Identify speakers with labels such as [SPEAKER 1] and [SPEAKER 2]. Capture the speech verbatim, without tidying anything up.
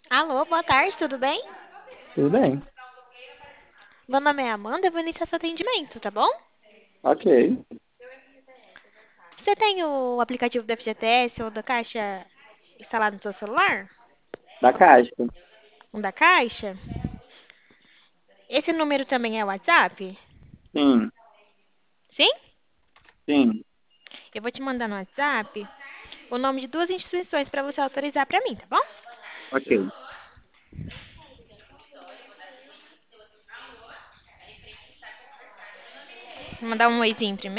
[SPEAKER 1] Alô, boa tarde, tudo bem?
[SPEAKER 2] Tudo bem.
[SPEAKER 1] Meu nome é Amanda, eu vou iniciar seu atendimento, tá bom?
[SPEAKER 2] Ok.
[SPEAKER 1] Você tem o aplicativo do F G T S ou da Caixa instalado no seu celular?
[SPEAKER 2] Da Caixa.
[SPEAKER 1] Um da Caixa? Esse número também é WhatsApp?
[SPEAKER 2] Sim,
[SPEAKER 1] Sim?
[SPEAKER 2] sim.
[SPEAKER 1] Eu vou te mandar no WhatsApp o nome de duas instituições para você autorizar para mim, tá bom?
[SPEAKER 2] Ok.
[SPEAKER 1] Vou mandar um oizinho primeiro.